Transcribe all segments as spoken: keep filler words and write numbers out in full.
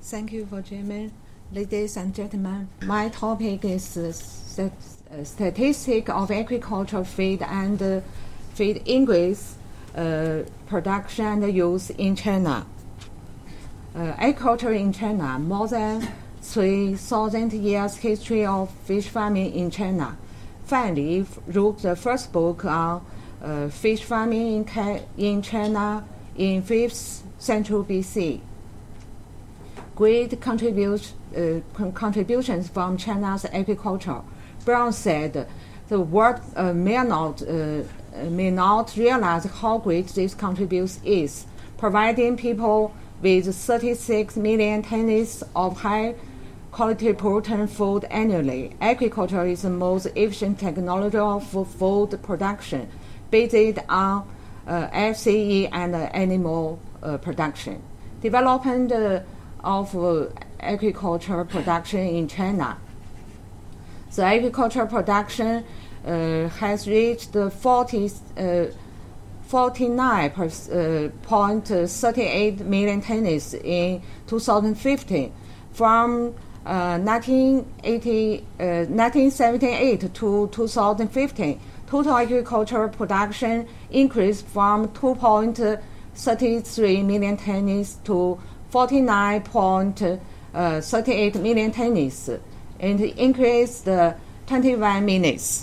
Thank you for Chairman. Ladies and gentlemen, my topic is uh, st- uh, statistic of agricultural feed and uh, feed increase, uh, production and use in China. Uh, agriculture in China, more than three thousand years history of fish farming in China. Fan Li wrote the first book on uh, fish farming in, Ca- in China in fifth century B C. Great contribute, uh, con- contributions from China's agriculture. Brown said, the world uh, may not uh, may not realize how great this contribution is, providing people with thirty-six million tons of high-quality protein food annually. Agriculture is the most efficient technology of food production, based on uh, F C E and uh, animal uh, production. Development uh, of uh, agriculture production in China. The agricultural production uh, has reached forty, uh, forty-nine point three eight million tons in two thousand fifteen. From uh, nineteen eighty, uh, nineteen seventy-eight to two thousand fifteen, total agricultural production increased from two point three three million tons to forty-nine point three eight million tons, and increased uh, twenty-one minutes.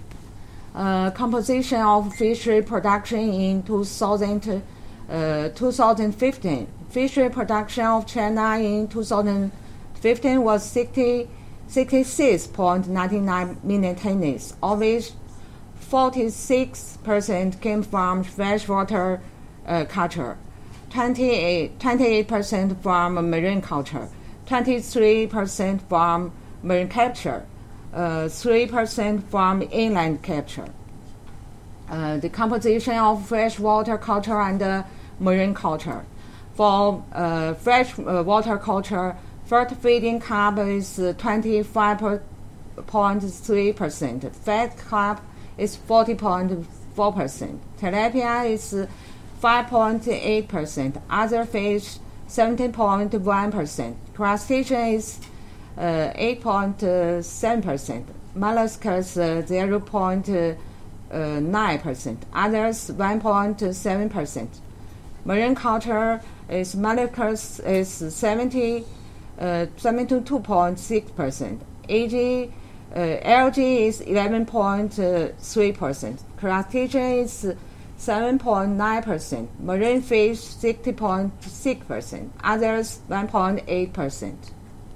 Uh, composition of fishery production in two thousand, uh, twenty fifteen. Fishery production of China in two thousand fifteen was sixty, sixty-six point nine nine million tons, of which forty-six percent came from freshwater uh, culture, twenty-eight percent from marine culture, twenty-three percent from marine capture, uh, three percent from inland capture. Uh, the composition of freshwater culture and uh, marine culture. For uh, freshwater culture, fat feeding carp is twenty-five point three percent, fat carp is forty point four percent, tilapia is five point eight percent, other fish seventeen point one percent, crustacean is uh, eight point seven percent, molluscs uh, zero point nine percent, others one point seven percent. Marine culture is molluscs is seventy, uh, seventy-two point six percent, A G, uh, algae is eleven point three percent, crustacean is seven point nine percent, marine fish sixty point six percent, others one point eight percent.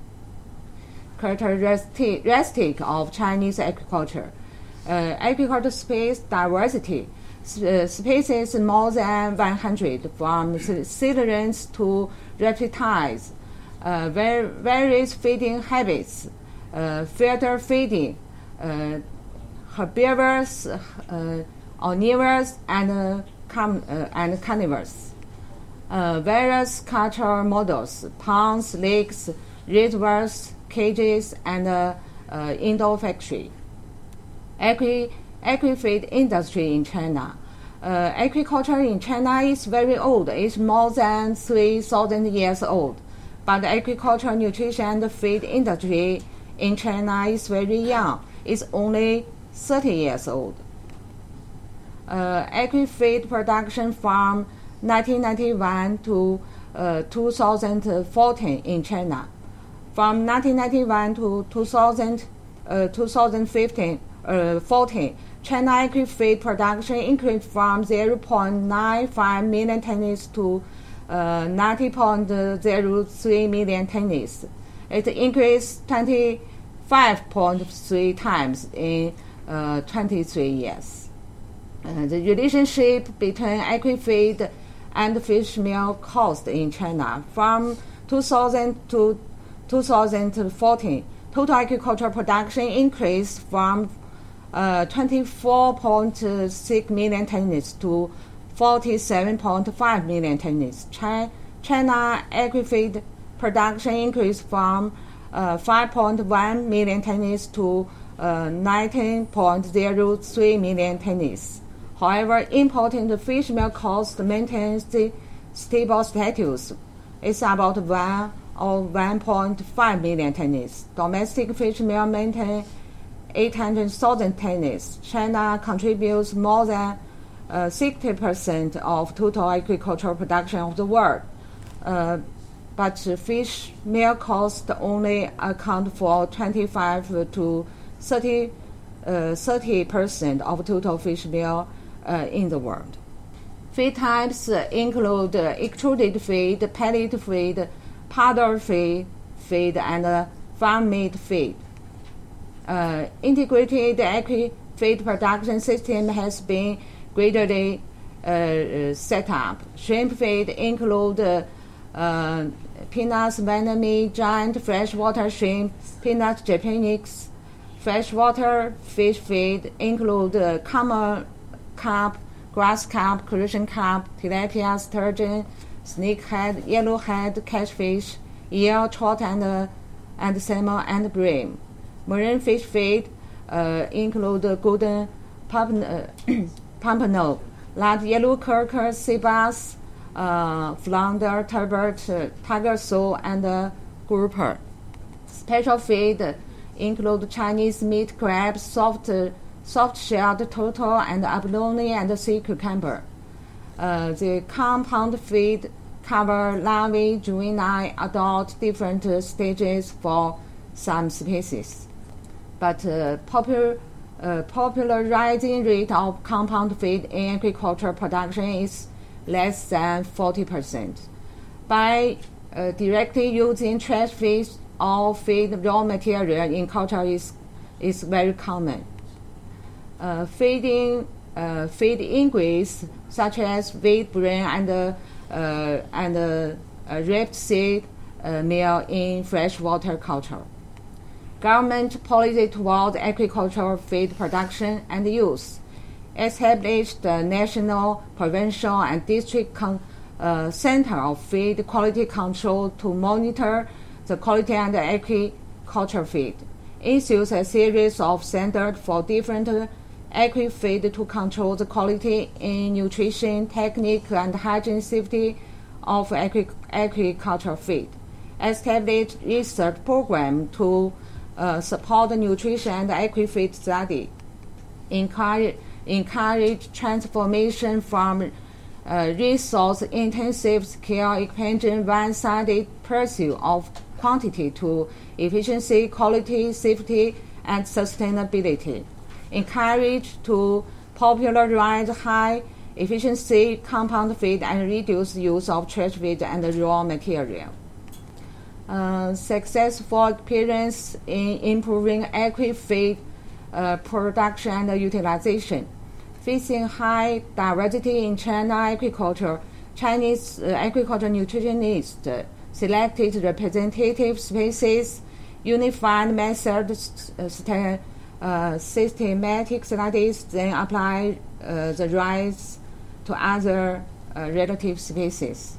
Characteristic of Chinese agriculture. Uh, agricultural space diversity. Uh, species more than one hundred, from cereals to reptiles, uh, various feeding habits, uh, filter feeding, uh, herbivores, uh, omnivores, and uh, com- uh, and carnivores. Uh, various cultural models, ponds, lakes, reservoirs, cages, and uh, uh, indoor factory. Agri Agri-feed industry in China. Uh, agriculture in China is very old. It's more than three thousand years old. But agricultural nutrition and feed industry in China is very young. It's only thirty years old. Uh, agri-feed production from nineteen ninety-one to uh, two thousand fourteen in China. From nineteen ninety-one to two thousand, uh, twenty fifteen, uh, fourteen, China agri-feed production increased from zero point nine five million tons to uh, ninety point zero three million tons. It increased twenty-five point three times in uh, twenty-three years. Uh, the relationship between agri-feed and fish meal cost in China from two thousand to two thousand fourteen, total agricultural production increased from uh, twenty-four point six million tons to forty-seven point five million tons. China agri-feed production increased from uh, five point one million tons to uh, nineteen point zero three million tons. However, importing the fish meal cost maintains the stable status. It's about one of one point five million tons. Domestic fish meal maintain eight hundred thousand tons. China contributes more than uh, sixty percent of total agricultural production of the world. Uh, but fish meal cost only account for twenty-five to thirty percent of total fish meal uh, in the world. Feed types include extruded feed, pellet feed, powder feed, feed and uh, farm meat feed. Uh, integrated aqui-feed production system has been gradually uh, set up. Shrimp feed include uh, uh, Pinus vietnamese, giant freshwater shrimp, Pinus japonicus. Freshwater fish feed include uh, common carp, grass carp, Crucian carp, tilapia, sturgeon, snakehead, yellowhead, catfish, eel, trout, and, uh, and salmon and bream. Marine fish feed uh, include golden pompano, large yellow curlew, sea bass, uh, flounder, turbot, uh, tiger sole, and uh, grouper. Special feed include Chinese meat crab, soft, uh, soft-shelled turtle, and abalone and sea cucumber. Uh, the compound feed cover larvae, juvenile, adult, different uh, stages for some species. But uh, popular, uh, popularizing rate of compound feed in agricultural production is less than forty percent. By uh, directly using trash fish or feed raw material in culture is, is very common. Uh, feeding uh, feed ingredients such as wheat bran and uh, uh, and uh, uh, rapeseed uh, meal in freshwater culture. Government policy toward agricultural feed production and use established the national, provincial, and district con- uh, center of feed quality control to monitor the quality and agricultural feed. Issues a series of standards for different agri-feed to control the quality in nutrition, technique, and hygiene safety of agri- agricultural feed. Established research program to uh, support the nutrition and agri-feed study. Encourage, encourage transformation from uh, resource-intensive scale expansion one-sided pursuit of quantity to efficiency, quality, safety, and sustainability. Encourage to popularize high efficiency compound feed and reduce use of trash feed and raw material. Uh, successful experience in improving agri-feed uh, production and utilization. Facing high diversity in China agriculture, Chinese uh, agriculture nutritionists uh, selected representative species, unified methods, uh, st- uh, systematic studies, then apply uh, the rights to other uh, relative species.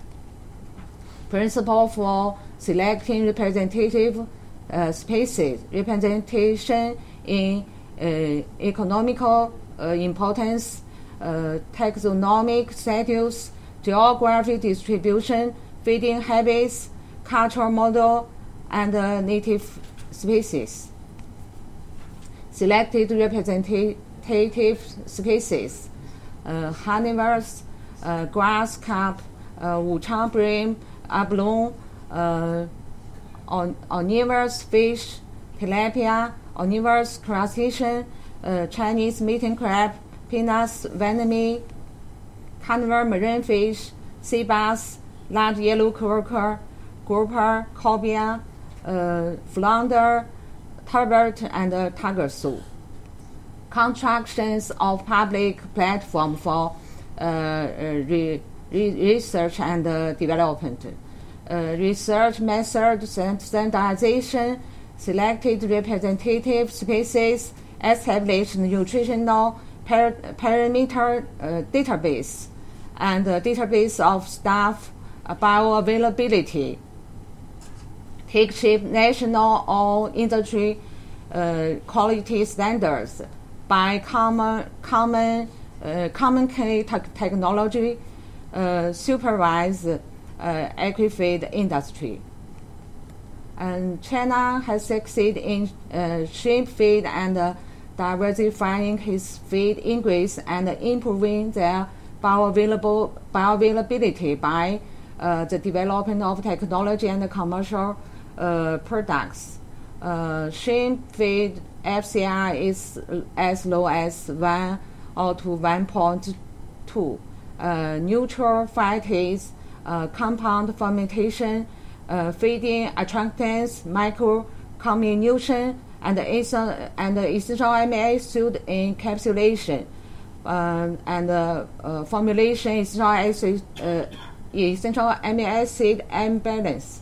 Principle for selecting representative uh, species: representation in uh, economical uh, importance, uh, taxonomic status, geographic distribution, feeding habits, cultural model, and uh, native species. Selected representative species: uh, carnivores, uh, grass carp, uh, Wuchang bream, abalone, uh, on, omnivorous fish, tilapia, omnivorous crustacean, uh, Chinese mating crab, Pinus vietnamese, carnivore marine fish, sea bass, large yellow curlew, grouper, cobia, uh, flounder, turbot, and uh, tiger sole. Constructions of public platform for uh, re- re- research and uh, development. Uh, research method standardization, selected representative species, established nutritional par- parameter uh, database, and a database of staff uh, bioavailability. Take shape national or industry uh, quality standards by common common uh, common key te- technology uh, supervise uh, agri-feed industry. And China has succeeded in uh, shrimp feed and uh, diversifying its feed ingredients and improving their bioavailable, bioavailability by uh, the development of technology and commercial uh, products. Uh, shrimp feed F C I is as low as one or to one point two. Uh, neutral fatties, uh, compound fermentation, uh, feeding attractants, microcomminution, and, and essential amino acid encapsulation, uh, and uh, uh, formulation essential acid, uh, essential amino acid imbalance.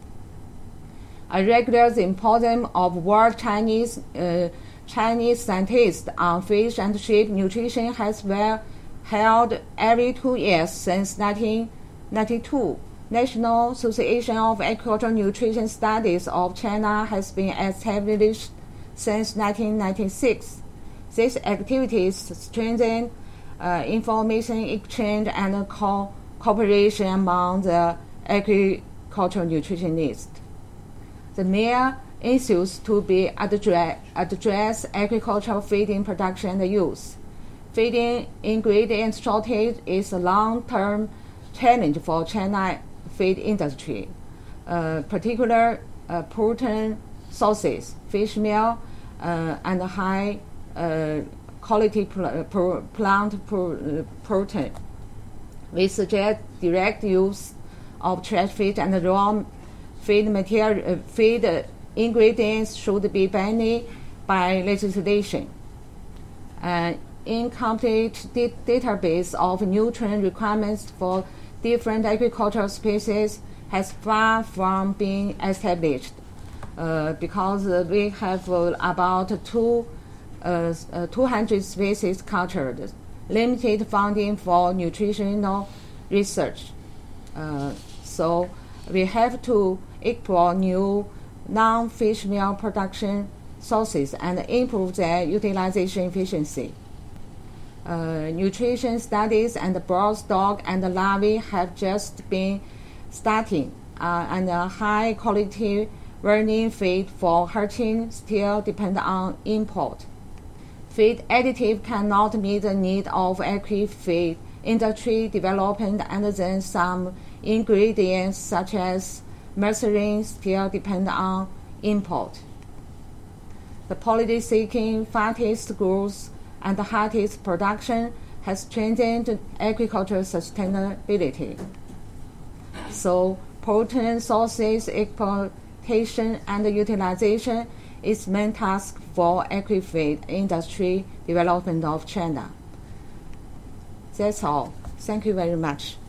A regular symposium of world Chinese uh, Chinese scientists on fish and shrimp nutrition has been held every two years since nineteen ninety-two. National Association of Agricultural Nutrition Studies of China has been established since nineteen ninety-six. These activities strengthen uh, information exchange and co- cooperation among the agricultural nutritionists. The main issues to be address, address agricultural feeding production and use. Feeding ingredient shortage is a long-term challenge for China feed industry, uh, particular uh, protein sources, fish meal, uh, and high uh, quality pl- pro- plant pro- uh, protein. We suggest direct use of trash feed and raw feed material, uh, feed uh, ingredients should be banned by legislation. An incomplete da- database of nutrient requirements for different agricultural species has far from being established uh, because uh, we have uh, about two, uh, uh, two hundred species cultured, limited funding for nutritional research. Uh, so we have to explore new non-fish meal production sources and improve their utilization efficiency. Uh, nutrition studies and broad stock and larvae have just been starting, uh, and a high-quality vermin feed for hatching still depend on import. Feed additive cannot meet the need of agri-feed industry development, and then some ingredients such as mercerin still depend on import. The policy-seeking fastest growth and the highest production has strengthened agricultural sustainability. So protein sources exploitation and utilization is main task for agri-feed industry development of China. That's all. Thank you very much.